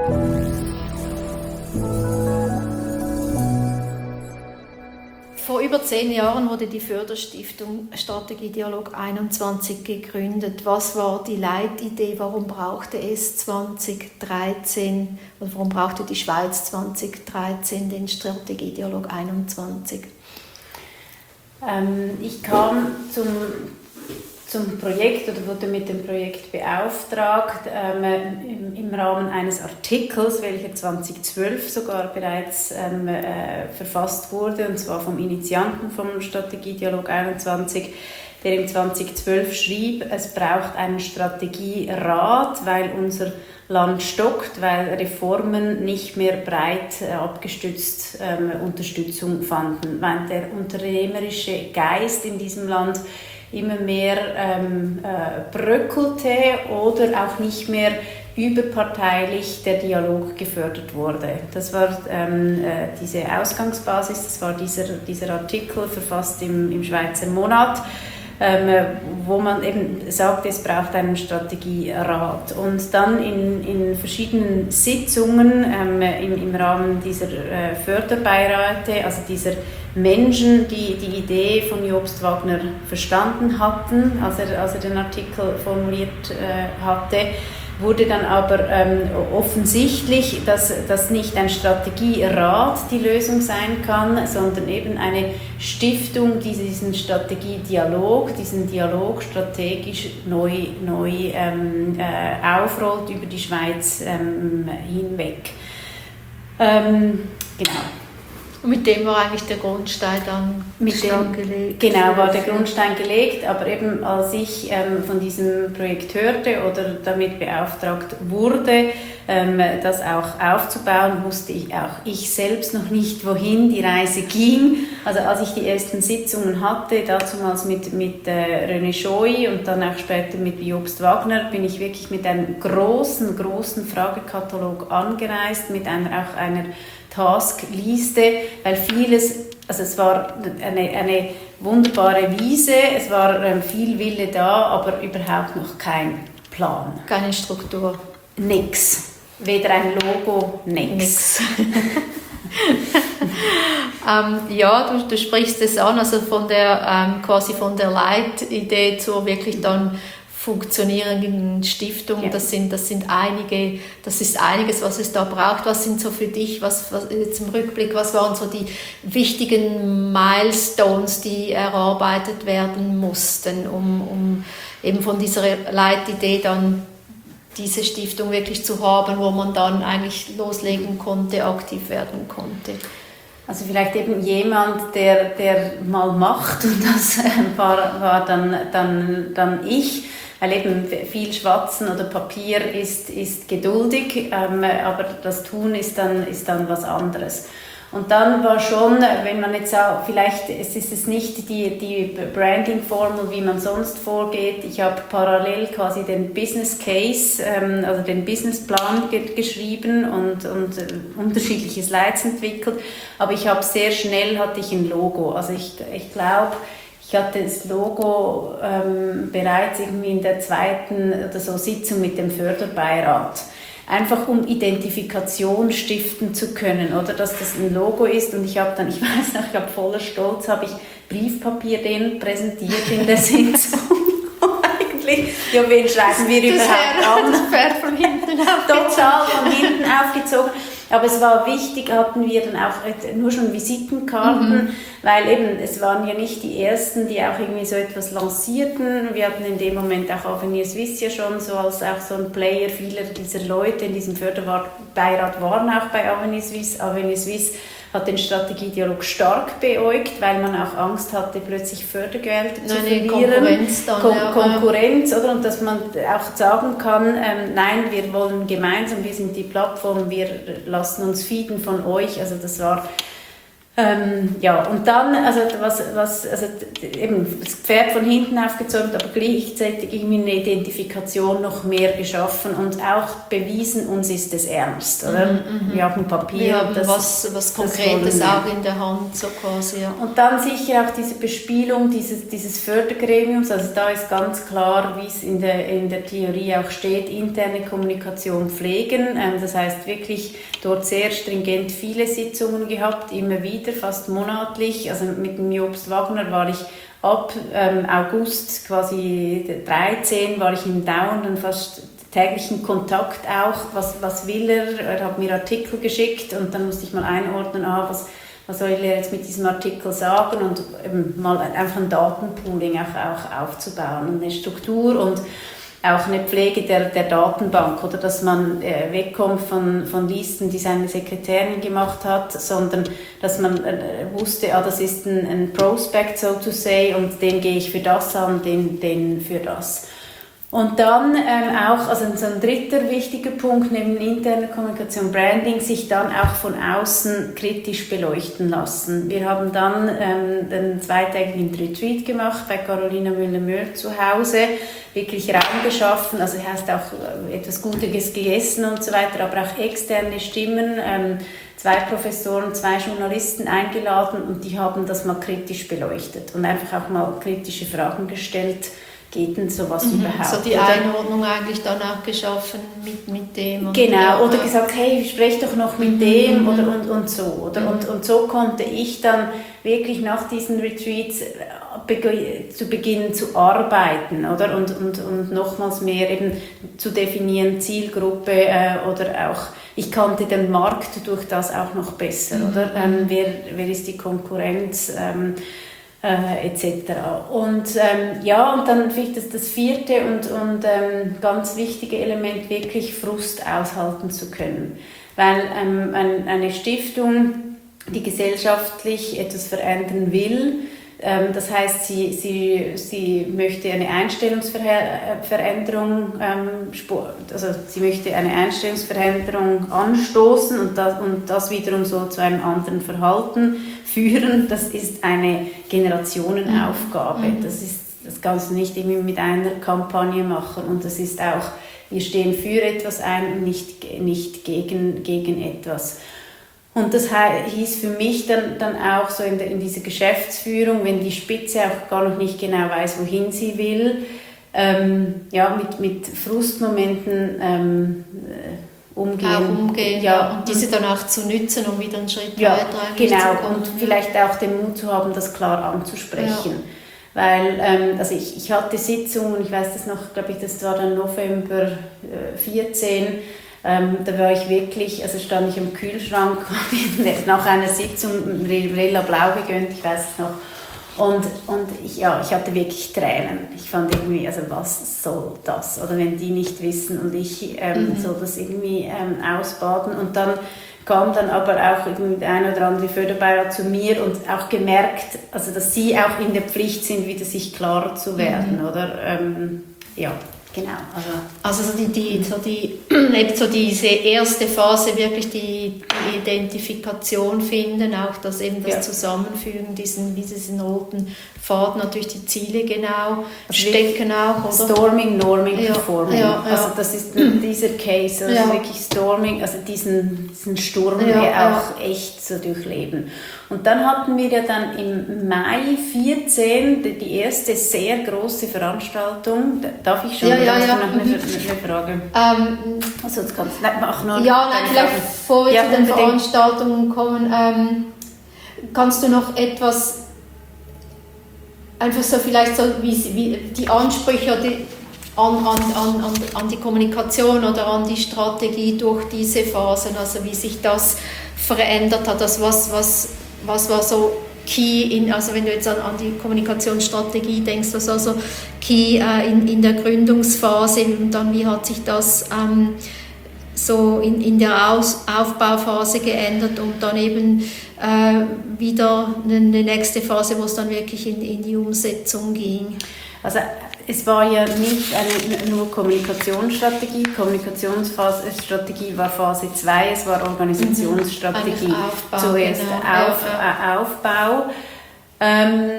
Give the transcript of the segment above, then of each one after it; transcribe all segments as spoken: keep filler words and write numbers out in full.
Vor über zehn Jahren wurde die Förderstiftung Strategiedialog einundzwanzig gegründet. Was war die Leitidee? Warum brauchte es zwanzig dreizehn oder warum brauchte die Schweiz zwanzig dreizehn den Strategiedialog einundzwanzig? Ähm, ich kam zum, zum Projekt oder wurde mit dem Projekt beauftragt ähm, im, im Rahmen eines Artikels, welcher zweitausendzwölf sogar bereits ähm, äh, verfasst wurde, und zwar vom Initianten vom Strategiedialog einundzwanzig, der im zweitausendzwölf schrieb, es braucht einen Strategierat, weil unser Land stockt, weil Reformen nicht mehr breit äh, abgestützt ähm, Unterstützung fanden, weil der unternehmerische Geist in diesem Land immer mehr ähm, äh, bröckelte oder auch nicht mehr überparteilich der Dialog gefördert wurde. Das war ähm, äh, diese Ausgangsbasis, das war dieser, dieser Artikel, verfasst im, im Schweizer Monat, ähm, wo man eben sagt, es braucht einen Strategierat. Und dann in, in verschiedenen Sitzungen ähm, im, im Rahmen dieser äh, Förderbeiräte, also dieser Menschen, die die Idee von Jobst Wagner verstanden hatten, als er, als er den Artikel formuliert äh, hatte, wurde dann aber ähm, offensichtlich, dass, dass nicht ein Strategierat die Lösung sein kann, sondern eben eine Stiftung, die diesen Strategiedialog, diesen Dialog strategisch neu, neu ähm, äh, aufrollt über die Schweiz ähm, hinweg. Ähm, genau. Und mit dem war eigentlich der Grundstein dann mit dem, gelegt. Genau, war der Grundstein gelegt, aber eben als ich ähm, von diesem Projekt hörte oder damit beauftragt wurde, ähm, das auch aufzubauen, wusste ich auch ich selbst noch nicht, wohin die Reise ging. Also als ich die ersten Sitzungen hatte, damals mit, mit äh, René Schoi und dann auch später mit Jobst Wagner, bin ich wirklich mit einem großen, großen Fragekatalog angereist, mit einer, auch einer Taskliste, weil vieles, also es war eine, eine wunderbare Wiese, es war ähm, viel Wille da, aber überhaupt noch kein Plan. Keine Struktur. Nix. Weder ein Logo, nix. nix. ähm, ja, du, du sprichst es an, also von der ähm, quasi von der Leitidee zur wirklich dann funktionierenden Stiftung, ja. das sind das sind einige, das ist einiges, was es da braucht. Was sind so für dich, was, was jetzt im Rückblick, was waren so die wichtigen Milestones, die erarbeitet werden mussten, um, um eben von dieser Leitidee dann diese Stiftung wirklich zu haben, wo man dann eigentlich loslegen konnte, aktiv werden konnte? Also vielleicht eben jemand, der, der mal macht, und das war, war dann, dann, dann ich. Weil eben viel Schwatzen oder Papier ist, ist geduldig, ähm, aber das Tun ist dann, ist dann was anderes. Und dann war schon, wenn man jetzt sagt, vielleicht ist es nicht die, die Branding-Formel, wie man sonst vorgeht. Ich habe parallel quasi den Business Case, ähm, also den Businessplan ge- geschrieben und, und äh, unterschiedliche Slides entwickelt. Aber ich habe sehr schnell, hatte ich ein Logo. Also ich, ich glaube, ich hatte das Logo ähm, bereits irgendwie in der zweiten oder so Sitzung mit dem Förderbeirat. Einfach um Identifikation stiften zu können, oder dass das ein Logo ist. Und ich habe dann, ich weiß noch, ich habe voller Stolz, habe ich Briefpapier denen präsentiert in der Sitzung. Eigentlich, ja, wen schreiben wir das überhaupt an? Das Pferd von hinten aufgezogen. Total von hinten aufgezogen. Aber es war wichtig, hatten wir dann auch nur schon Visitenkarten, mhm. weil eben, es waren ja nicht die Ersten, die auch irgendwie so etwas lancierten. Wir hatten in dem Moment auch Avenir Suisse ja schon so als auch so ein Player. Viele dieser Leute in diesem Förderbeirat waren auch bei Avenir Suisse. Avenir Suisse hat den Strategiedialog stark beäugt, weil man auch Angst hatte, plötzlich Fördergeld zu nein, verlieren. Konkurrenz dann, Kon- ja. Konkurrenz, oder? Und dass man auch sagen kann, ähm, nein, wir wollen gemeinsam, wir sind die Plattform, wir lassen uns feeden von euch. Also das war Ähm, ja, und dann, also was, was, also eben das Pferd von hinten aufgezäumt, aber gleichzeitig irgendwie eine Identifikation noch mehr geschaffen und auch bewiesen, uns ist es ernst, oder? Mhm, wir haben Papier. Wir haben das, was, was Konkretes auch in der Hand, so quasi, ja. Und dann sicher auch diese Bespielung dieses, dieses Fördergremiums, also da ist ganz klar, wie es in der, in der Theorie auch steht, interne Kommunikation pflegen, ähm, das heißt wirklich dort sehr stringent viele Sitzungen gehabt, immer wieder, fast monatlich. Also mit dem Jobst Wagner war ich ab ähm, August quasi dreizehn, war ich im dauernden, fast täglichen Kontakt auch. Was, was will er? Er hat mir Artikel geschickt und dann musste ich mal einordnen, ah, was, was soll er jetzt mit diesem Artikel sagen und ähm, mal einfach ein Datenpooling auch, auch aufzubauen und eine Struktur und auch eine Pflege der, der Datenbank, oder dass man äh, wegkommt von, von Listen, die seine Sekretärin gemacht hat, sondern dass man äh, wusste, ah, das ist ein, ein Prospect, so to say, und den gehe ich für das an, den, den für das. Und dann ähm, auch, also so ein dritter wichtiger Punkt neben interner Kommunikation, Branding, sich dann auch von außen kritisch beleuchten lassen. Wir haben dann ähm, einen zweitägigen Retreat gemacht bei Carolina Müller-Möhr zu Hause, wirklich Raum geschaffen, also heißt auch etwas Gutes gegessen und so weiter, aber auch externe Stimmen, ähm, zwei Professoren, zwei Journalisten eingeladen und die haben das mal kritisch beleuchtet und einfach auch mal kritische Fragen gestellt. Geht denn sowas mhm, überhaupt? So die Einordnung eigentlich dann auch geschaffen mit, mit dem. Genau, oder gesagt, hey, sprech doch noch mit dem mhm. oder, und, und so. Oder? Mhm. Und, und so konnte ich dann wirklich nach diesen Retreats zu beginnen zu arbeiten, oder? Und, und, und nochmals mehr eben zu definieren, Zielgruppe äh, oder auch, ich kannte den Markt durch das auch noch besser, mhm. oder? Ähm, wer, wer ist die Konkurrenz? Ähm, Äh, et cetera. Und ähm, ja, und dann vielleicht das, das vierte und, und ähm, ganz wichtige Element, wirklich Frust aushalten zu können. Weil ähm, ein, eine Stiftung, die gesellschaftlich etwas verändern will, ähm, das heißt, sie, sie, sie möchte eine Einstellungsveränderung, ähm, also sie möchte eine Einstellungsveränderung anstoßen und das, und das wiederum so zu einem anderen Verhalten führen, das ist eine Generationenaufgabe. Mhm. Das ist, das kannst du nicht irgendwie mit einer Kampagne machen und das ist auch, wir stehen für etwas ein und nicht, nicht gegen, gegen etwas. Und das hieß für mich dann, dann auch so in, der, in dieser Geschäftsführung, wenn die Spitze auch gar noch nicht genau weiß, wohin sie will, ähm, ja, mit, mit Frustmomenten ähm, umgehen. Auch umgehen, ja. Und diese dann auch zu nützen, um wieder einen Schritt ja, weiter eigentlich genau. zu kommen. Und vielleicht auch den Mut zu haben, das klar anzusprechen. Ja. Weil, ähm, also ich, ich hatte Sitzungen, ich weiß das noch, glaube ich, das war dann November vierzehn, ähm, da war ich wirklich, also stand ich am Kühlschrank, nach einer Sitzung Rella Blau gegönnt, ich weiß es noch. Und, und ich, ja, ich hatte wirklich Tränen. Ich fand irgendwie, also was soll das? Oder wenn die nicht wissen und ich ähm, mhm. soll das irgendwie ähm, ausbaden. Und dann kam dann aber auch irgendwie der ein oder andere Förderbeirat zu mir und auch gemerkt, also dass sie auch in der Pflicht sind, wieder sich klarer zu werden. Mhm. Oder? Ähm, ja. Genau, also, also so, die, die, so, die, eben so diese erste Phase, wirklich die, die Identifikation finden, auch das eben das ja. Zusammenfügen, diesen, diesen roten Faden, natürlich die Ziele genau also stecken auch. Oder? Storming, Norming, ja. Performing. Ja, ja. Also das ist dieser Case, also ja. wirklich Storming, also diesen, diesen Sturm ja, auch ja. echt zu durchleben. Und dann hatten wir ja dann im Mai vierzehn die erste sehr große Veranstaltung. Darf ich schon? Ja, ja, ja. Noch eine, eine Frage? Ähm, also jetzt kannst du mach nur. Ja, nein, vielleicht bevor wir ja, zu den Veranstaltungen kommen, ähm, kannst du noch etwas, einfach so vielleicht so wie, wie die Ansprüche die, an, an, an, an die Kommunikation oder an die Strategie durch diese Phasen, also wie sich das verändert hat, also was, was, was war so Key, in, also wenn du jetzt an, an die Kommunikationsstrategie denkst, was war so Key äh, in, in der Gründungsphase und dann wie hat sich das ähm, so in, in der Aus, Aufbauphase geändert und dann eben äh, wieder eine, eine nächste Phase, wo es dann wirklich in, in die Umsetzung ging. Also es war ja nicht eine, nur Kommunikationsstrategie. Kommunikationsstrategie war Phase zwei, es war Organisationsstrategie. Mhm. Aufbau, zuerst genau. auf, ja, ja. Äh, Aufbau. Ähm,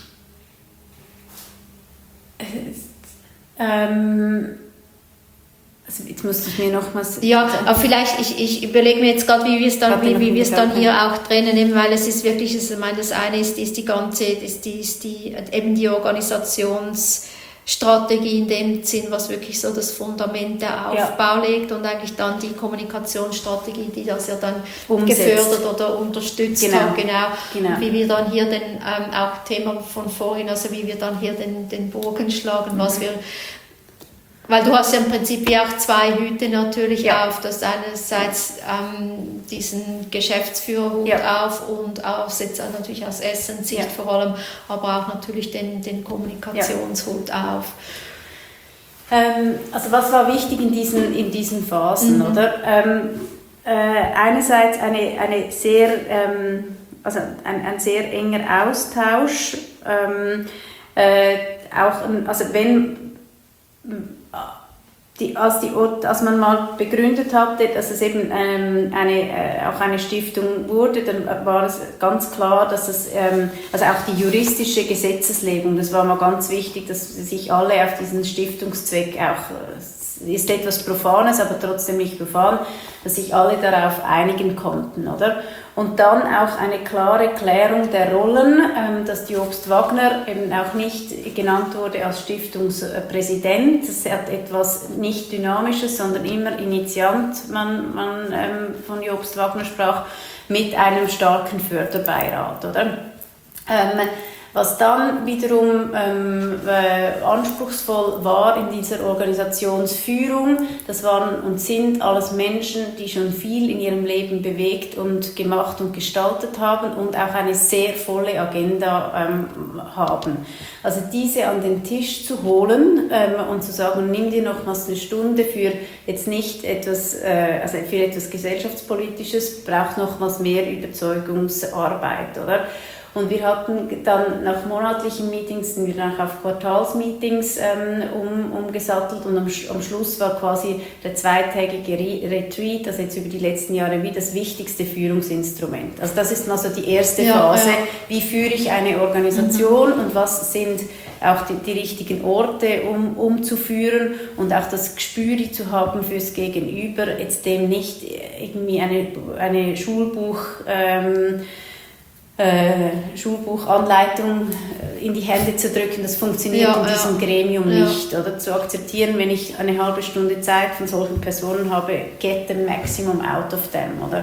ähm, also jetzt musst du mir nochmals... Ja, aber vielleicht, ich, ich überlege mir jetzt gerade, wie wir es dann, wie, wie wir es dann hier auch trennen, eben, weil es ist wirklich, ich meine, das eine ist, ist die ganze, ist die, ist die, eben die Organisationsstrategie in dem Sinn, was wirklich so das Fundament der Aufbau ja. legt und eigentlich dann die Kommunikationsstrategie, die das ja dann umsetzt. Gefördert oder unterstützt genau. hat, genau. genau. Und wie wir dann hier den, ähm, auch Thema von vorhin, also wie wir dann hier den, den Bogen schlagen, mhm. was wir Weil du hast ja im Prinzip ja auch zwei Hüte natürlich ja. auf. Du hast einerseits ähm, diesen Geschäftsführerhut ja. auf und auch jetzt natürlich aus Essensicht ja. vor allem, aber auch natürlich den, den Kommunikationshut ja. auf. Ähm, also was war wichtig in diesen, in diesen Phasen, mhm. oder? Ähm, äh, einerseits eine, eine sehr, ähm, also ein, ein sehr enger Austausch, ähm, äh, auch, also wenn Die, als, die, als man mal begründet hatte, dass es eben ähm, eine, äh, auch eine Stiftung wurde, dann war es ganz klar, dass es, ähm, also auch die juristische Gesetzeslegung, das war mal ganz wichtig, dass sich alle auf diesen Stiftungszweck auch, äh, ist etwas Profanes, aber trotzdem nicht profan, dass sich alle darauf einigen konnten, oder? Und dann auch eine klare Klärung der Rollen, ähm, dass die Jobst Wagner eben auch nicht genannt wurde als Stiftungspräsident. Das hat etwas nicht Dynamisches, sondern immer Initiant, man, man ähm, von Jobst Wagner sprach, mit einem starken Förderbeirat, oder? Ähm, Was dann wiederum ähm, äh, anspruchsvoll war in dieser Organisationsführung, das waren und sind alles Menschen, die schon viel in ihrem Leben bewegt und gemacht und gestaltet haben und auch eine sehr volle Agenda ähm, haben. Also diese an den Tisch zu holen ähm, und zu sagen, nimm dir nochmals eine Stunde für jetzt nicht etwas, äh, also für etwas Gesellschaftspolitisches, braucht nochmals mehr Überzeugungsarbeit, oder? Und wir hatten dann nach monatlichen Meetings, sind wir dann auch auf Quartalsmeetings ähm, um, umgesattelt und am, am Schluss war quasi der zweitägige Re- Retreat, also jetzt über die letzten Jahre, wie das wichtigste Führungsinstrument. Also das ist mal so die erste ja, Phase, ja. Wie führe ich eine Organisation mhm. und was sind auch die, die richtigen Orte, um, um zu führen und auch das Gespür zu haben fürs Gegenüber, jetzt dem nicht irgendwie eine, eine Schulbuch... Ähm, Äh, Schulbuchanleitung in die Hände zu drücken, das funktioniert ja, in diesem ja. Gremium ja. nicht. Oder zu akzeptieren, wenn ich eine halbe Stunde Zeit von solchen Personen habe, get the maximum out of them. Oder?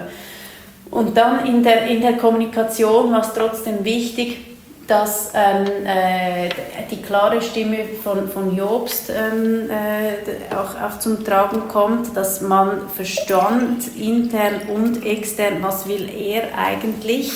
Und dann in der, in der Kommunikation war es trotzdem wichtig, dass ähm, äh, die klare Stimme von, von Jobst ähm, äh, auch, auch zum Tragen kommt, dass man verstand, intern und extern, was will er eigentlich,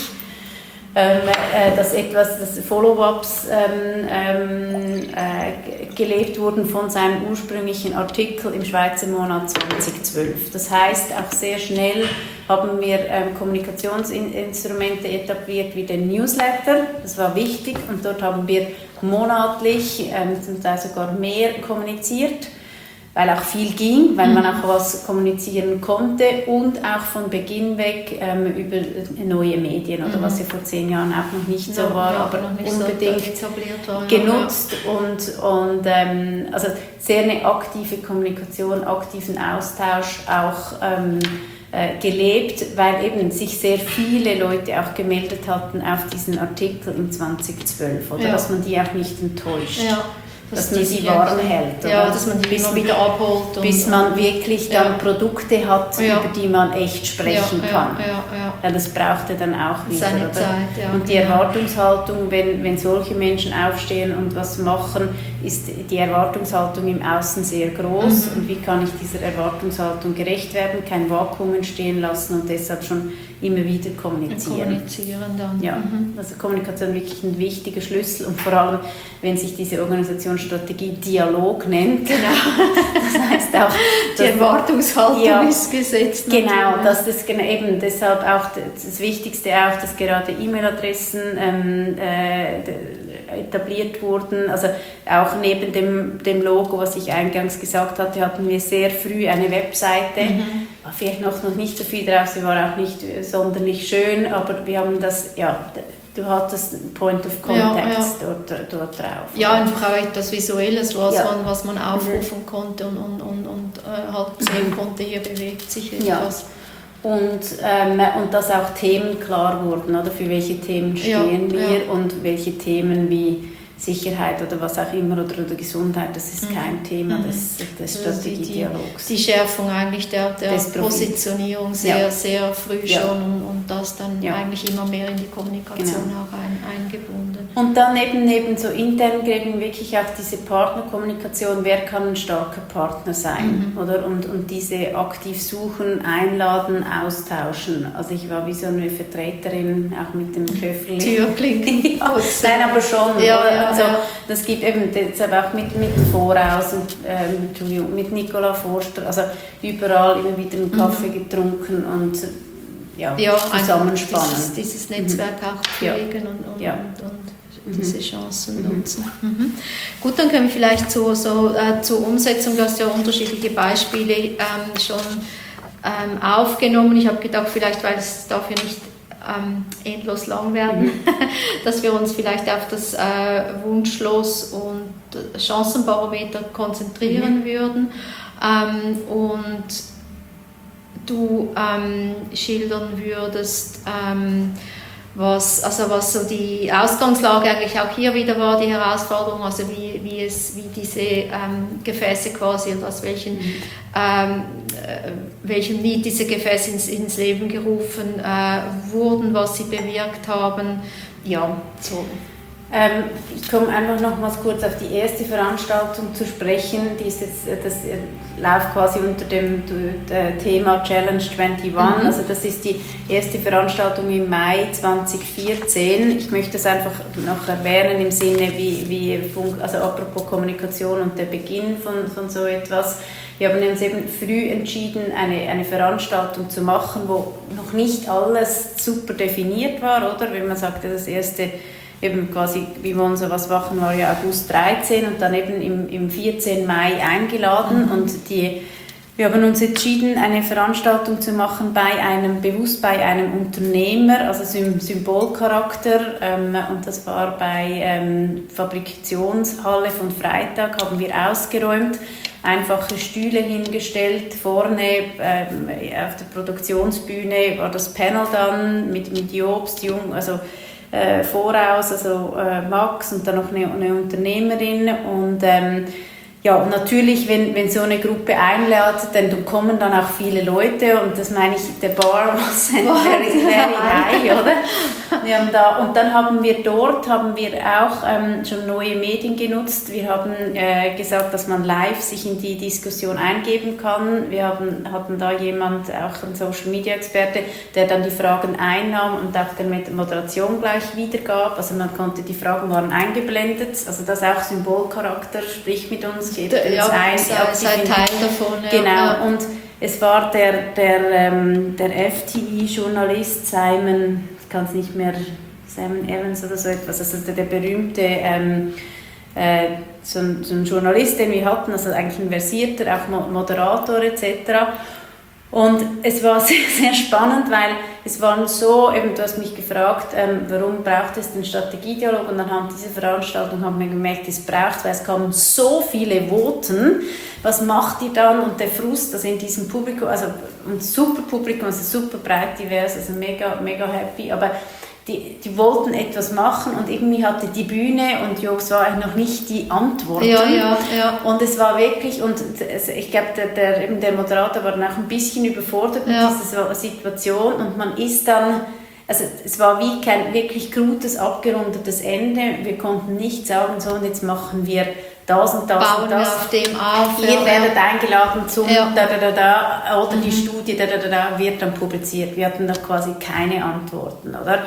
Ähm, äh, dass etwas, dass Follow-ups ähm, ähm, äh, gelebt wurden von seinem ursprünglichen Artikel im Schweizer Monat zweitausendzwölf. Das heißt, auch sehr schnell haben wir ähm, Kommunikationsinstrumente etabliert wie den Newsletter. Das war wichtig und dort haben wir monatlich, ähm, zum Teil sogar mehr kommuniziert, weil auch viel ging, weil man auch was kommunizieren konnte und auch von Beginn weg ähm, über neue Medien, oder mhm. was ja vor zehn Jahren auch noch nicht so ja, war, ja, aber noch nicht unbedingt so etabliert war, genutzt ja. und, und ähm, also sehr eine aktive Kommunikation, aktiven Austausch auch ähm, äh, gelebt, weil eben sich sehr viele Leute auch gemeldet hatten auf diesen Artikel im zweitausendzwölf, oder ja. dass man die auch nicht enttäuscht. Ja. Dass, dass man sie warm hält. Ja, oder? Dass man die bis, immer wieder abholt. Und, bis man wirklich dann ja. Produkte hat, ja. über die man echt sprechen ja, kann. Ja, ja, ja. Ja, das brauchte dann auch wieder. Seine oder? Zeit, ja. Und die Erwartungshaltung, wenn, wenn solche Menschen aufstehen und was machen, ist die Erwartungshaltung im Außen sehr groß. Mhm. Und wie kann ich dieser Erwartungshaltung gerecht werden, kein Vakuum entstehen lassen und deshalb schon immer wieder kommunizieren. Kommunizieren dann. Ja, mhm. also Kommunikation ist wirklich ein wichtiger Schlüssel und vor allem, wenn sich diese Organisationsstrategie Dialog nennt. Genau. Das heißt auch, die Erwartungshaltung ja, ist gesetzt. Genau, dass das eben deshalb auch das Wichtigste auch, dass gerade E-Mail-Adressen ähm, äh, etabliert wurden. Also auch neben dem, dem Logo, was ich eingangs gesagt hatte, hatten wir sehr früh eine Webseite. Mhm. War vielleicht noch, noch nicht so viel drauf, sie war auch nicht sonderlich schön, aber wir haben das, ja, du hattest Point of Contact ja, ja. Dort, dort drauf. Ja, einfach auch etwas Visuelles, was, ja. man, was man aufrufen mhm. konnte und, und, und, und äh, halt sehen konnte, hier bewegt sich etwas. Ja. Und, ähm, und dass auch Themen klar wurden, oder? Für welche Themen stehen ja, wir ja. und welche Themen wie Sicherheit oder was auch immer oder, oder Gesundheit, das ist mhm. kein Thema des, des Strategiedialogs. Die, die Schärfung eigentlich der, der Positionierung sehr, ja. sehr früh ja. schon und, und das dann ja. eigentlich immer mehr in die Kommunikation genau. auch ein, eingebunden. Und dann eben, eben so intern eben wirklich auch diese Partnerkommunikation, wer kann ein starker Partner sein, mhm. oder? Und, und diese aktiv suchen, einladen, austauschen. Also ich war wie so eine Vertreterin, auch mit dem Köffel. Türklinken. ja. Nein, aber schon. Ja, ja. Also, das gibt eben das auch mit, mit Voraus und ähm, Entschuldigung, mit Nicola Forster, also überall immer wieder einen Kaffee mhm. getrunken und ja, ja zusammenspannen. Dieses, dieses Netzwerk mhm. auch pflegen ja. und, und, ja. und, und mhm. diese Chancen mhm. nutzen. Mhm. Gut, dann können wir vielleicht zu, so, äh, zur Umsetzung, du hast ja unterschiedliche Beispiele ähm, schon ähm, aufgenommen. Ich habe gedacht, vielleicht, weil es dafür nicht Ähm, endlos lang werden, mhm. dass wir uns vielleicht auf das äh, Wunschlos- und Chancenbarometer konzentrieren mhm. würden ähm, und du ähm, schildern würdest, ähm, was, also was so die Ausgangslage eigentlich auch hier wieder war, die Herausforderung, also wie, wie, es, wie diese ähm, Gefäße quasi und aus welchen, mhm. ähm, äh, welchem Lied diese Gefäße ins, ins Leben gerufen äh, wurden, was sie bewirkt haben. Ja, so. Ähm, ich komme einfach nochmals kurz auf die erste Veranstaltung zu sprechen. Die ist jetzt, das läuft quasi unter dem Thema Challenge einundzwanzig. Mhm. Also das ist die erste Veranstaltung im Mai zweitausendvierzehn. Ich möchte das einfach noch erwähnen im Sinne, wie, wie also apropos Kommunikation und der Beginn von, von so etwas. Wir haben uns eben früh entschieden, eine, eine Veranstaltung zu machen, wo noch nicht alles super definiert war, oder? Wenn man sagte, das erste eben quasi, wir wollen so was machen, war ja August dreizehn und dann eben im, im vierzehnten Mai eingeladen mhm. und die, wir haben uns entschieden, eine Veranstaltung zu machen bei einem, bewusst bei einem Unternehmer, also Symbolcharakter ähm, und das war bei ähm, Fabrikationshalle von Freitag, haben wir ausgeräumt, einfache Stühle hingestellt, vorne ähm, auf der Produktionsbühne war das Panel dann mit, mit Jobst, Jung, also Äh, voraus, also äh, Max und dann noch eine, eine Unternehmerin und ähm, ja, und natürlich, wenn, wenn so eine Gruppe einlädt, dann kommen dann auch viele Leute und das meine ich, der Bar was very, very high, oder? Wir haben da, und dann haben wir dort, haben wir auch ähm, schon neue Medien genutzt. Wir haben äh, gesagt, dass man live sich in die Diskussion eingeben kann. Wir haben, hatten da jemand, auch ein Social-Media-Experte, der dann die Fragen einnahm und auch der Moderation gleich wiedergab. Also man konnte, die Fragen waren eingeblendet, also das auch Symbolcharakter, sprich mit uns, gebt uns ja, ein. Sei, sei Teil davon. Ja. Genau, ja. Und es war der, der, ähm, der F T V-Journalist Simon, ich kann es nicht mehr, Simon Evans oder so etwas, also der, der berühmte ähm, äh, so, ein, so ein Journalist, den wir hatten, also eigentlich ein versierter, auch Moderator et cetera. Und es war sehr, sehr spannend, weil es waren so, eben du hast mich gefragt, ähm, warum braucht es den Strategiedialog, und anhand dieser Veranstaltung haben wir gemerkt, es braucht, weil es kamen so viele Voten, was macht ihr dann, und der Frust, also in diesem Publikum, also ein super Publikum, also super breit divers, also mega, mega happy, aber Die, die wollten etwas machen und irgendwie hatte die Bühne und Jobs war noch nicht die Antwort. Ja, ja, ja. Und es war wirklich, und ich glaube, der, der, eben der Moderator war dann auch ein bisschen überfordert mit ja. dieser Situation und man ist dann, also es war wie kein wirklich gutes, abgerundetes Ende. Wir konnten nicht sagen, so und jetzt machen wir das und das Bauen und das. Wir auf dem auf. Ihr ja, werdet ja. eingeladen zum ja. da, da, da, da, oder mhm. die Studie da, da, da, da wird dann publiziert. Wir hatten noch quasi keine Antworten, oder?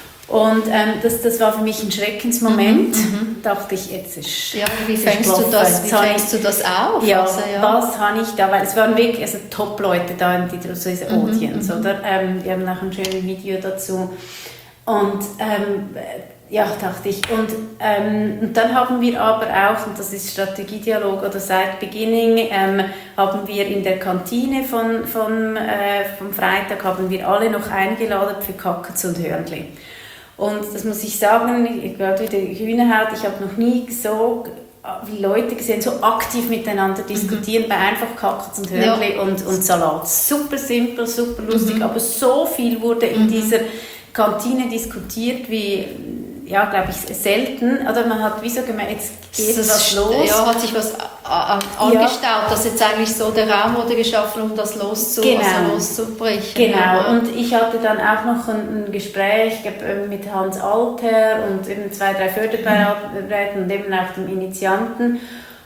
Und ähm, das, das war für mich ein Schreckensmoment. Mhm. dachte ich, jetzt ist ja, wie fängst du das, wie fängst du das auf? Ja, also, ja. was habe ich da, weil es waren wirklich also Top-Leute da in dieser so Audience, mhm. oder? Ähm, wir haben auch ein schönes Video dazu. Und ähm, ja, dachte ich. Und, ähm, und dann haben wir aber auch, und das ist Strategiedialog oder seit Beginning, ähm, haben wir in der Kantine von, von, äh, vom Freitag haben wir alle noch eingeladen für Kackets und Hörnli. Und das muss ich sagen, gerade wieder Hühnerhaut, ich habe noch nie so wie Leute gesehen, so aktiv miteinander diskutieren, mhm. bei einfach Kackets und Hörnli ja. und, und Salat. Super simpel, super lustig, mhm. aber so viel wurde in mhm. dieser Kantine diskutiert wie, ja, glaube ich, selten. Oder man hat wie so gemerkt, jetzt geht das was los. Ja, hat sich was angestaut, ja. dass jetzt eigentlich so der Raum wurde geschaffen, um das loszu, genau. also loszubrechen. Genau, ja. und ich hatte dann auch noch ein, ein Gespräch mit Hans Alter und eben zwei, drei Förderberatern und eben auch dem Initianten.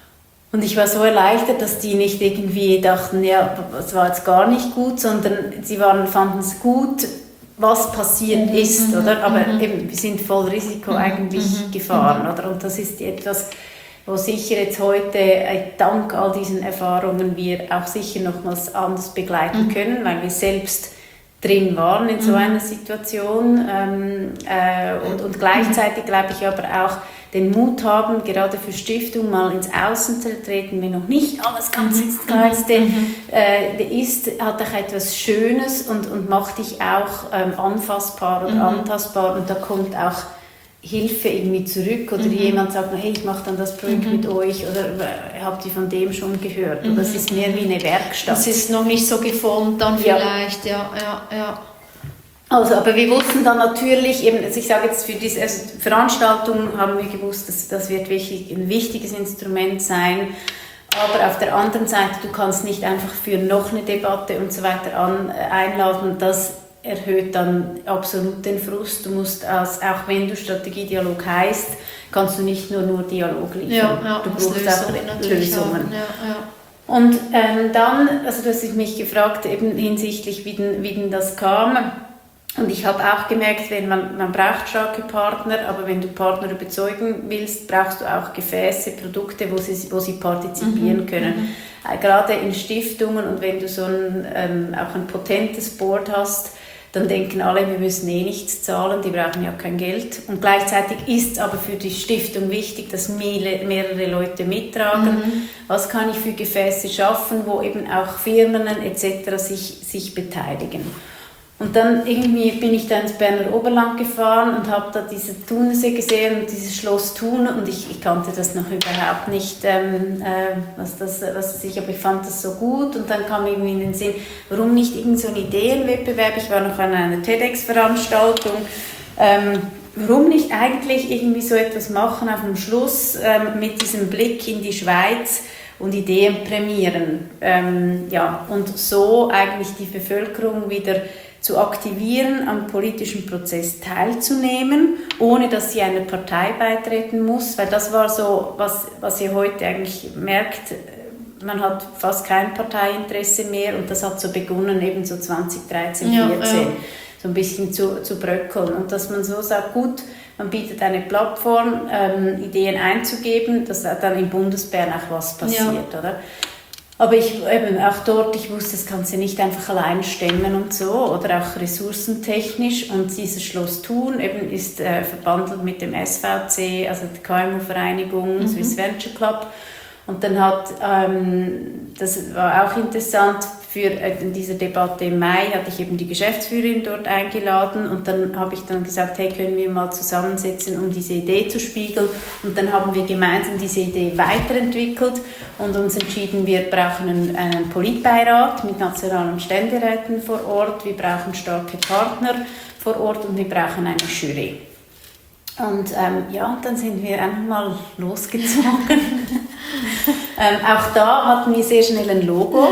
Und ich war so erleichtert, dass die nicht irgendwie dachten, ja, es war jetzt gar nicht gut, sondern sie waren, fanden es gut, was passiert mhm, ist, oder? Aber mhm. eben, wir sind voll Risiko mhm, eigentlich mhm, gefahren, oder? Und das ist etwas, wo sicher jetzt heute, dank all diesen Erfahrungen, wir auch sicher nochmals anders begleiten mhm. können, weil wir selbst drin waren in so mhm. einer Situation ähm, äh, und, und gleichzeitig glaube ich aber auch den Mut haben, gerade für Stiftung mal ins Außen zu treten, wenn noch nicht alles ganz ins mhm. Kleinste mhm. äh, ist, hat auch etwas Schönes und, und macht dich auch ähm, anfassbar oder mhm. antastbar und da kommt auch Hilfe irgendwie zurück oder mhm. jemand sagt, hey, ich mache dann das Projekt mhm. mit euch oder habt ihr von dem schon gehört? Mhm. Oder es ist mehr wie eine Werkstatt. Es ist noch nicht so geformt dann vielleicht, ja, ja, ja. ja. Also, aber wir wussten dann natürlich, eben, also ich sage jetzt für diese also Veranstaltung haben wir gewusst, dass das wird wirklich ein wichtiges Instrument sein. Aber auf der anderen Seite, du kannst nicht einfach für noch eine Debatte und so weiter an, äh, einladen. Das erhöht dann absolut den Frust. Du musst, als, auch wenn du Strategiedialog heißt, kannst du nicht nur, nur Dialog liefern. Ja, ja, du brauchst Lösungen auch Lösungen. Ja, ja. Und ähm, dann, also du hast mich gefragt, eben hinsichtlich, wie denn, wie denn das kam. Und ich habe auch gemerkt, wenn man, man braucht starke Partner, aber wenn du Partner überzeugen willst, brauchst du auch Gefäße, Produkte, wo sie, wo sie partizipieren mhm. können. Mhm. Gerade in Stiftungen und wenn du so ein, ähm, auch ein potentes Board hast, dann denken alle, wir müssen eh nichts zahlen, die brauchen ja kein Geld. Und gleichzeitig ist es aber für die Stiftung wichtig, dass mehrere Leute mittragen. Mhm. Was kann ich für Gefäße schaffen, wo eben auch Firmen et cetera sich, sich beteiligen. Und dann irgendwie bin ich da ins Berner Oberland gefahren und habe da diese Thunersee gesehen und dieses Schloss Thun und ich, ich kannte das noch überhaupt nicht, ähm, äh, was das, was das ist, aber ich fand das so gut und dann kam irgendwie in den Sinn, warum nicht irgend so ein Ideenwettbewerb, ich war noch an einer TEDx-Veranstaltung, ähm, warum nicht eigentlich irgendwie so etwas machen auf dem Schluss ähm, mit diesem Blick in die Schweiz und Ideen prämieren, ähm, ja, und so eigentlich die Bevölkerung wieder zu aktivieren, am politischen Prozess teilzunehmen, ohne dass sie einer Partei beitreten muss, weil das war so, was, was ihr heute eigentlich merkt, man hat fast kein Parteiinteresse mehr und das hat so begonnen, eben so zwanzig dreizehn, vierzehn, ja, ja. so ein bisschen zu, zu bröckeln und dass man so sagt, gut, man bietet eine Plattform, ähm, Ideen einzugeben, dass dann im Bundesbern auch was passiert, ja. oder? Aber ich, eben auch dort, ich wusste, das kannst du nicht einfach allein stemmen und so, oder auch ressourcentechnisch. Und dieses Schloss Thun eben ist äh, verbandelt mit dem S V C, also der K M U-Vereinigung, mhm. Swiss Venture Club. Und dann hat, ähm, das war auch interessant, für äh, in dieser Debatte im Mai hatte ich eben die Geschäftsführerin dort eingeladen und dann habe ich dann gesagt, hey, können wir mal zusammensetzen, um diese Idee zu spiegeln. Und dann haben wir gemeinsam diese Idee weiterentwickelt und uns entschieden, wir brauchen einen, einen Politbeirat mit nationalen Ständeräten vor Ort, wir brauchen starke Partner vor Ort und wir brauchen eine Jury. Und ähm, ja, dann sind wir einfach mal losgezogen. ähm, auch da hatten wir sehr schnell ein Logo.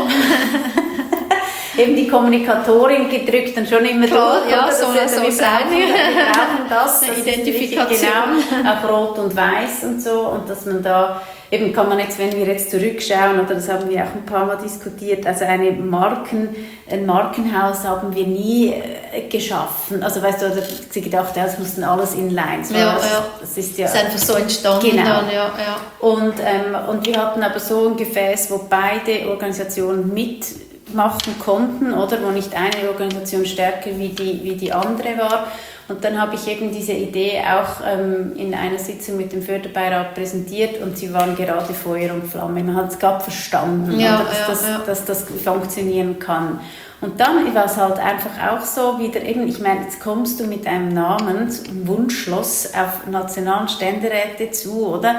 Eben die Kommunikatorin gedrückt dann schon immer Klar, durch. ja, das so, ist, so wir, sein. brauchen, wir brauchen das. Eine das Identifikation. Genau, auch rot und weiß und so. Und dass man da, eben kann man jetzt, wenn wir jetzt zurückschauen, oder das haben wir auch ein paar Mal diskutiert, also eine Marken, ein Markenhaus haben wir nie äh, geschaffen. Also weißt du, oder sie gedacht, ja, das mussten alles inline sein. Ja, das, ja. das ist ja... Das ist einfach so entstanden. Genau. Dann, ja, ja. Und, ähm, und wir hatten aber so ein Gefäß, wo beide Organisationen mitmachen konnten, oder? Wo nicht eine Organisation stärker wie die, wie die andere war. Und dann habe ich eben diese Idee auch ähm, in einer Sitzung mit dem Förderbeirat präsentiert und sie waren gerade Feuer und Flamme. Man hat es gerade verstanden, ja, dass, ja, das, ja. dass das funktionieren kann. Und dann war es halt einfach auch so, wieder eben, ich meine, jetzt kommst du mit einem Namen, einem Wunschschloss auf nationalen Ständeräte zu, oder?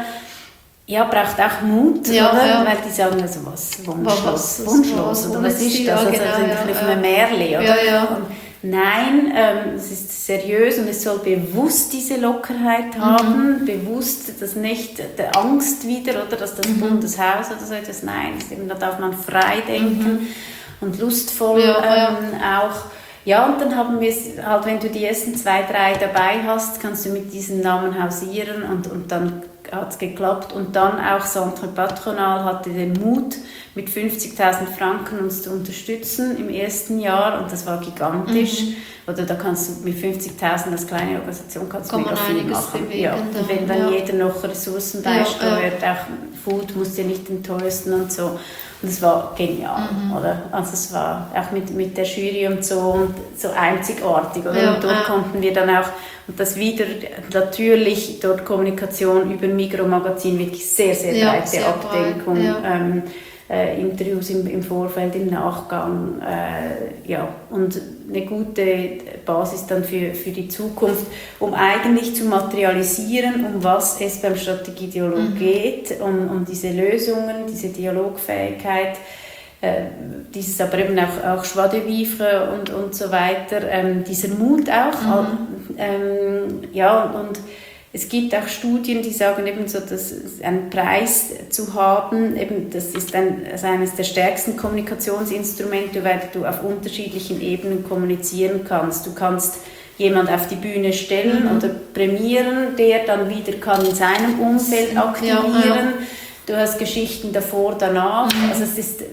Ja, braucht auch Mut, ja, oder? Ja. Weil die sagen also, was, Wunschschloss, was, Wunschschloss, oder was ist das? Also, genau, also ja, auf ja. einem Märchen, oder? Ja, ja. Und nein, ähm, es ist seriös und es soll bewusst diese Lockerheit haben, mhm. bewusst das nicht der Angst wieder, oder dass das mhm. Bundeshaus oder so etwas, nein, eben, da darf man frei denken. Mhm. Und lustvoll ja, ähm, ja. auch. Ja, und dann haben wir es halt, wenn du die ersten zwei, drei dabei hast, kannst du mit diesen Namen hausieren und, und dann hat es geklappt. Und dann auch Centre Patronal hatte den Mut, mit fünfzigtausend Franken uns zu unterstützen im ersten Jahr und das war gigantisch. Mhm. Oder da kannst du mit fünfzigtausend als kleine Organisation kannst Kann mega viel machen. Bewegen, ja. Und wenn dann ja. jeder noch Ressourcen beisteuert, ja, ja. auch Food musst du nicht den teuersten und so. Und es war genial, mhm. oder? Also es war auch mit, mit der Jury und so, und so einzigartig, oder? Ja, und dort ja. konnten wir dann auch, und das wieder natürlich dort Kommunikation über Mikromagazin, wirklich sehr, sehr ja, breite sehr Abdeckung, breit, ja. ähm, äh, Interviews im, im Vorfeld, im Nachgang, äh, ja, und eine gute Basis dann für, für die Zukunft, um eigentlich zu materialisieren, um was es beim Strategiedialog mhm. geht, um, um diese Lösungen, diese Dialogfähigkeit, äh, dieses aber eben auch, auch Joie de vivre und, und so weiter, ähm, dieser Mut auch, mhm. ähm, ja, und es gibt auch Studien, die sagen eben so, dass einen Preis zu haben, eben das ist ein, also eines der stärksten Kommunikationsinstrumente, weil du auf unterschiedlichen Ebenen kommunizieren kannst. Du kannst jemand auf die Bühne stellen mhm. oder prämieren, der dann wieder kann in seinem Umfeld aktivieren. Ja, ja. Du hast Geschichten davor, danach. Mhm. Also es ist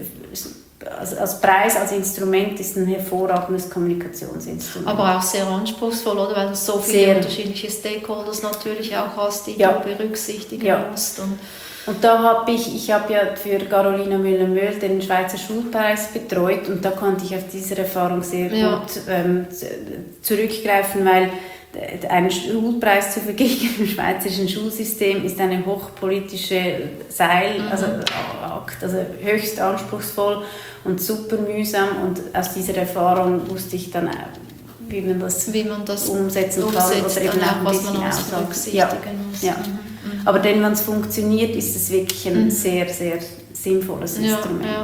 Also als Preis, als Instrument ist ein hervorragendes Kommunikationsinstrument. Aber auch sehr anspruchsvoll, oder? Weil du so viele sehr. unterschiedliche Stakeholders natürlich auch hast, die ja. du berücksichtigen ja. musst. Und, und da habe ich, ich habe ja für Carolina Müller-Möhl den Schweizer Schulpreis betreut und da konnte ich auf diese Erfahrung sehr ja. gut ähm, zurückgreifen, weil einen Schulpreis zu vergeben im schweizerischen Schulsystem ist eine hochpolitische Seil, also Akt, also höchst anspruchsvoll und super mühsam und aus dieser Erfahrung wusste ich dann auch, wie man das, wie man das umsetzen kann oder eben auch ein was bisschen man aussagen. Ja. muss. Ja. Mhm. Aber wenn man es funktioniert, ist es wirklich ein mhm. sehr, sehr sinnvolles Instrument. Ja, ja.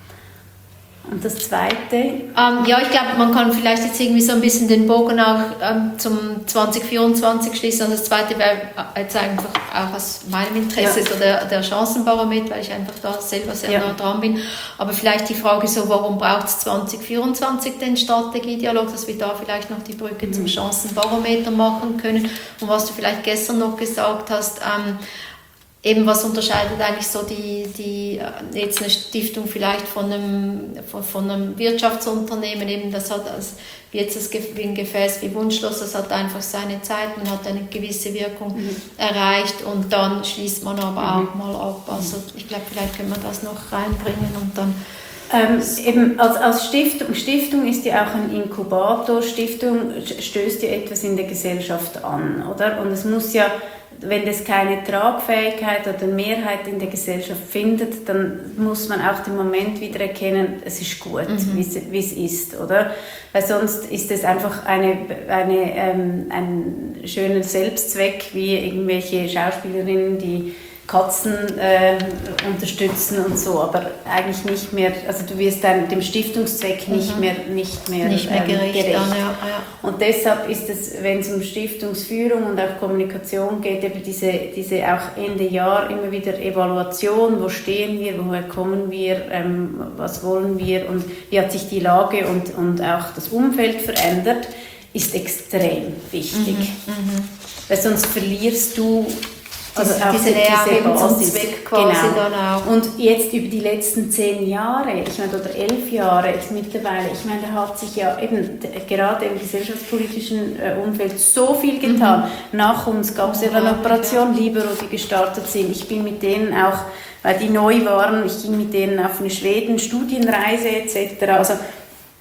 Und das Zweite? Ähm, ja, ich glaube, man kann vielleicht jetzt irgendwie so ein bisschen den Bogen auch ähm, zum zwanzig vierundzwanzig schließen. Also das Zweite wäre jetzt einfach auch aus meinem Interesse ja. so der, der Chancenbarometer, weil ich einfach da selber sehr ja. nah dran bin. Aber vielleicht die Frage so, warum braucht es zwanzig vierundzwanzig den Strategiedialog, dass wir da vielleicht noch die Brücke mhm. zum Chancenbarometer machen können. Und was du vielleicht gestern noch gesagt hast, ähm, eben, was unterscheidet eigentlich so die, die, jetzt eine Stiftung vielleicht von einem, von, von einem Wirtschaftsunternehmen, eben das hat als, wie jetzt das wie ein Gefäß wie Wunschschloss, das hat einfach seine Zeit, man hat eine gewisse Wirkung mhm. erreicht und dann schließt man aber mhm. auch mal ab. Also ich glaube, vielleicht können wir das noch reinbringen und dann Ähm, eben als, als Stiftung, Stiftung ist ja auch ein Inkubator, Stiftung stößt ja etwas in der Gesellschaft an, oder? Und es muss ja, wenn es keine Tragfähigkeit oder Mehrheit in der Gesellschaft findet, dann muss man auch den Moment wieder erkennen, es ist gut, mhm. wie es ist, oder? Weil sonst ist es einfach eine, eine, ähm, ein schöner Selbstzweck, wie irgendwelche Schauspielerinnen, die Katzen äh, unterstützen und so, aber eigentlich nicht mehr, also du wirst dann dem Stiftungszweck nicht mhm. mehr nicht mehr, nicht mehr gerecht. gerecht. Dann, ja, ja. Und deshalb ist es, wenn es um Stiftungsführung und auch Kommunikation geht, eben diese, diese auch Ende Jahr immer wieder Evaluation, wo stehen wir, woher kommen wir, ähm, was wollen wir und wie hat sich die Lage und, und auch das Umfeld verändert, ist extrem wichtig. Mhm. Mhm. Weil sonst verlierst du Also diese, diese Nähe zum Zweck quasi genau. dann auch. Und jetzt über die letzten zehn Jahre, ich meine, oder elf Jahre jetzt mittlerweile, ich meine, da hat sich ja eben gerade im gesellschaftspolitischen Umfeld so viel getan. Mhm. Nach uns gab es ja dann Operation Libero, die gestartet sind. Ich bin mit denen auch, weil die neu waren, ich ging mit denen auf eine Schweden-Studienreise et cetera. Also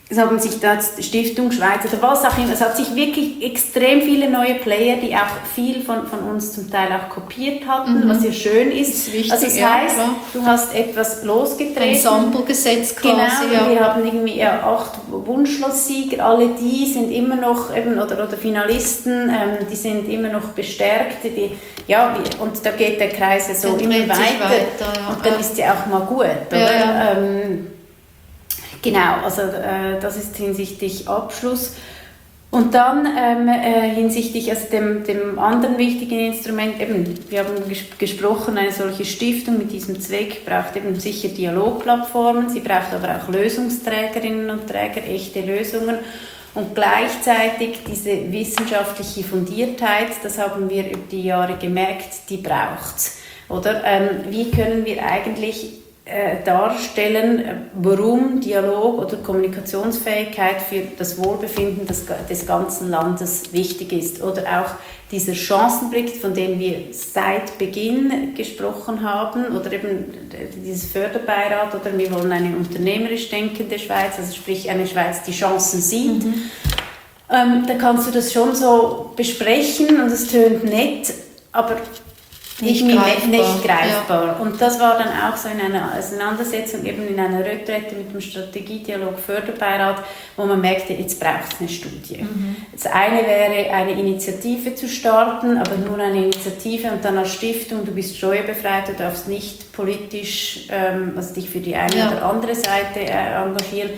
es haben sich da Stiftung Schweiz oder was auch immer, es hat sich wirklich extrem viele neue Player, die auch viel von, von uns zum Teil auch kopiert hatten, mhm. was ja schön ist. Das ist wichtig, also das ja, heißt, klar. du hast etwas losgetreten. Ensemble-Gesetz quasi. Genau, ja. wir haben irgendwie ja, acht Wunschlossieger, alle die sind immer noch, eben, oder, oder Finalisten, ähm, die sind immer noch bestärkt, die, ja, wie, und da geht der Kreis ja so der immer weiter, weiter ja. Und dann ja. ist ja auch mal gut, oder? Ja, ja. Ähm, Genau, also äh, das ist hinsichtlich Abschluss. Und dann ähm, äh, hinsichtlich also dem, dem anderen wichtigen Instrument, eben, wir haben ges- gesprochen, eine solche Stiftung mit diesem Zweck braucht eben sicher Dialogplattformen, sie braucht aber auch Lösungsträgerinnen und Träger, echte Lösungen und gleichzeitig diese wissenschaftliche Fundiertheit, das haben wir über die Jahre gemerkt, die braucht es. Oder ähm, wie können wir eigentlich darstellen, warum Dialog oder Kommunikationsfähigkeit für das Wohlbefinden des, des ganzen Landes wichtig ist. Oder auch dieser Chancenblick, von dem wir seit Beginn gesprochen haben, oder eben dieses Förderbeirat, oder wir wollen eine unternehmerisch denkende Schweiz, also sprich eine Schweiz, die Chancen sieht. Mhm. Ähm, da kannst du das schon so besprechen und es tönt nett, aber Nicht greifbar. nicht greifbar. Ja. Und das war dann auch so in einer Auseinandersetzung, eben in einer Retrette mit dem Strategiedialog Förderbeirat, wo man merkte, jetzt braucht es eine Studie. Mhm. Das eine wäre, eine Initiative zu starten, aber nur eine Initiative und dann als Stiftung, du bist steuerbefreit, du darfst nicht politisch ähm, also dich für die eine ja. oder andere Seite äh, engagieren.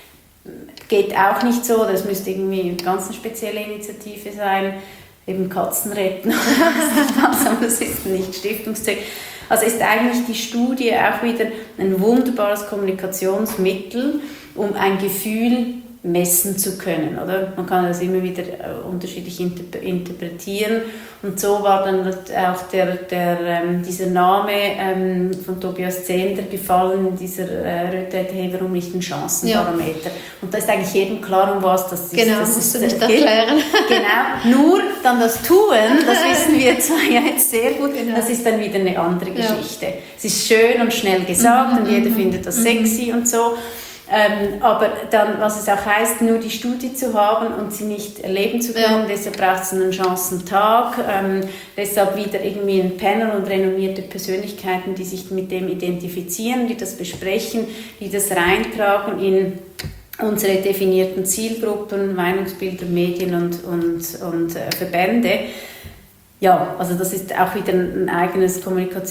Geht auch nicht so, das müsste irgendwie eine ganz spezielle Initiative sein. Eben Katzen retten, aber das ist nicht Stiftungszweck. Also ist eigentlich die Studie auch wieder ein wunderbares Kommunikationsmittel, um ein Gefühl messen zu können. Oder? Man kann das immer wieder unterschiedlich interpretieren. Und so war dann auch der, der, ähm, dieser Name ähm, von Tobias Zehnder gefallen, dieser äh, Retrette, hey, warum nicht ein Chancenbarometer? Ja. Und da ist eigentlich jedem klar, um was das ist. Genau, das musst ist, du nicht äh, erklären. Genau, nur dann das Tun, das wissen wir zwar ja jetzt sehr gut, genau. Das ist dann wieder eine andere Geschichte. Ja. Es ist schön und schnell gesagt mhm, und jeder mhm, findet das sexy mhm. und so. Ähm, aber dann, was es auch heißt, nur die Studie zu haben und sie nicht erleben zu können, ja. deshalb braucht es einen Chancentag, ähm, deshalb wieder irgendwie ein Panel und renommierte Persönlichkeiten, die sich mit dem identifizieren, die das besprechen, die das reintragen in unsere definierten Zielgruppen, Meinungsbilder, Medien und, und, und äh, Verbände. Ja, also das ist auch wieder ein eigenes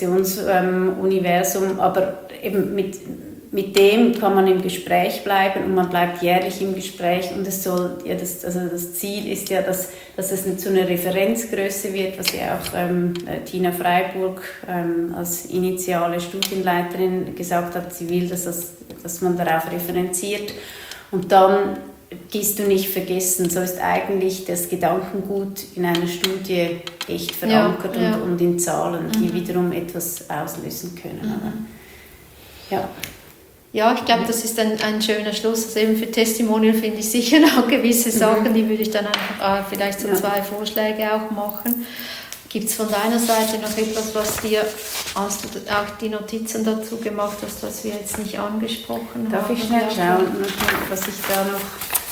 Kommunikationsuniversum, ähm, aber eben mit Mit dem kann man im Gespräch bleiben und man bleibt jährlich im Gespräch und es soll, ja, das, also das Ziel ist ja, dass, dass es zu einer Referenzgröße wird, was ja auch ähm, Tina Freiburg ähm, als initiale Studienleiterin gesagt hat, sie will, dass, das, dass man darauf referenziert und dann gehst du nicht vergessen, so ist eigentlich das Gedankengut in einer Studie echt verankert ja, ja. Und, und in Zahlen, die mhm. wiederum etwas auslösen können. Mhm. Ja. Ja, ich glaube, das ist ein, ein schöner Schluss. Also eben für Testimonial finde ich sicher noch gewisse Sachen, mhm. die würde ich dann einfach äh, vielleicht so ja. zwei Vorschläge auch machen. Gibt es von deiner Seite noch etwas, was dir, als du auch die Notizen dazu gemacht hast, was wir jetzt nicht angesprochen Darf haben? Darf ich schnell schauen, was ich da noch...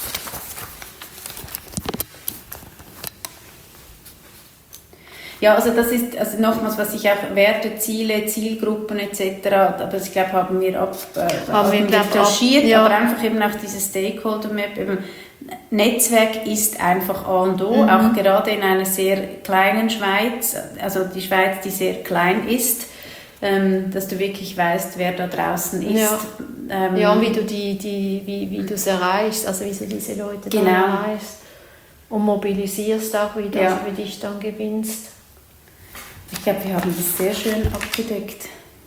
Ja, also das ist also nochmals, was ich auch Werte, Ziele, Zielgruppen et cetera. Aber ich glaube, haben wir ab, äh, haben wir recherchiert, ja. Aber einfach eben auch diese Stakeholder Map. Eben, Netzwerk ist einfach A und O, mhm. auch gerade in einer sehr kleinen Schweiz, also die Schweiz, die sehr klein ist, ähm, dass du wirklich weißt, wer da draußen ist. Ja, ähm, ja und wie du die, die, wie, wie du es erreichst, also wie du diese Leute genau. dann erreichst und mobilisierst auch wieder, ja. also wie dich dann gewinnst. Ich glaube, wir haben das sehr schön abgedeckt.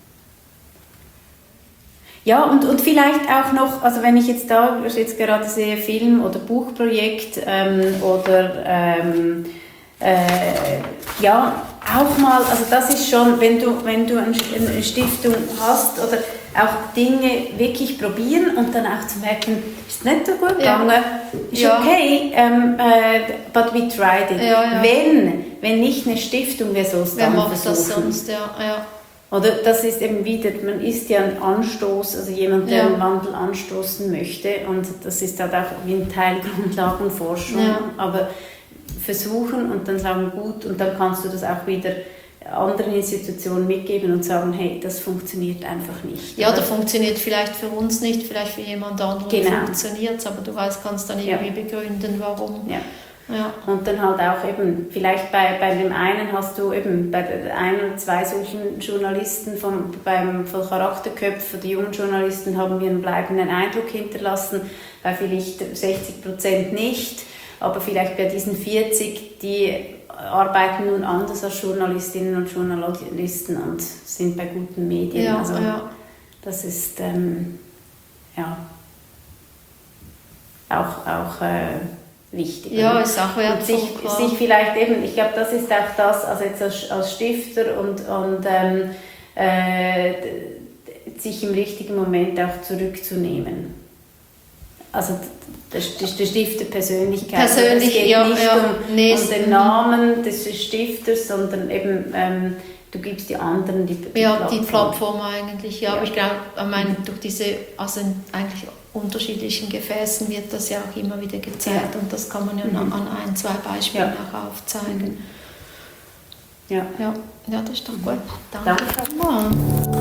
Ja, und, und vielleicht auch noch, also wenn ich jetzt da jetzt gerade sehe, Film- oder Buchprojekt ähm, oder ähm, äh, ja, auch mal, also das ist schon, wenn du, wenn du eine Stiftung hast oder auch Dinge wirklich probieren und dann auch zu merken, ist nicht so gut gegangen, ja. ist ja. okay, um, uh, but we tried it. Ja, ja. Wenn, wenn nicht eine Stiftung, wer soll es dann wer macht versuchen? Das sonst, ja. ja. Oder das ist eben wieder, man ist ja ein Anstoß, also jemand, der Ja. einen Wandel anstoßen möchte, und das ist halt auch wie ein Teil Grundlagenforschung, Ja. aber versuchen und dann sagen, gut, und dann kannst du das auch wieder anderen Institutionen mitgeben und sagen, hey, das funktioniert einfach nicht. Ja, das funktioniert vielleicht für uns nicht, vielleicht für jemand anderen Genau. funktioniert es, aber du weißt, kannst dann Ja. irgendwie begründen, warum. Ja. Ja. Und dann halt auch eben, vielleicht bei, bei dem einen hast du eben bei der ein oder zwei solchen Journalisten vom, beim, von Charakterköpfen, die jungen Journalisten haben mir einen bleibenden Eindruck hinterlassen, bei vielleicht sechzig Prozent nicht, aber vielleicht bei diesen vierzig, die arbeiten nun anders als Journalistinnen und Journalisten und sind bei guten Medien. Ja, also ja. das ist ähm, ja auch, auch äh, wichtig. Ja, oder? ist auch Und wertvoll, sich, klar. sich vielleicht eben, ich glaube, das ist auch das, also jetzt als, als Stifter und, und ähm, äh, sich im richtigen Moment auch zurückzunehmen. Also der, der, der Stifter Persönlichkeit. Persönlich, es geht ja, nicht ja. um, Nee, um den Namen des Stifters, sondern eben ähm, du gibst die anderen die, die Ja, Plattform. die Plattform eigentlich, ja. Ja. Aber ich glaube, ich meine, durch diese also in eigentlich unterschiedlichen Gefäßen wird das ja auch immer wieder gezeigt, Ja. und das kann man ja Mhm. an ein, zwei Beispielen Ja. auch aufzeigen. Ja. Ja, ja, das ist doch gut. Danke, Danke. Frau Mann.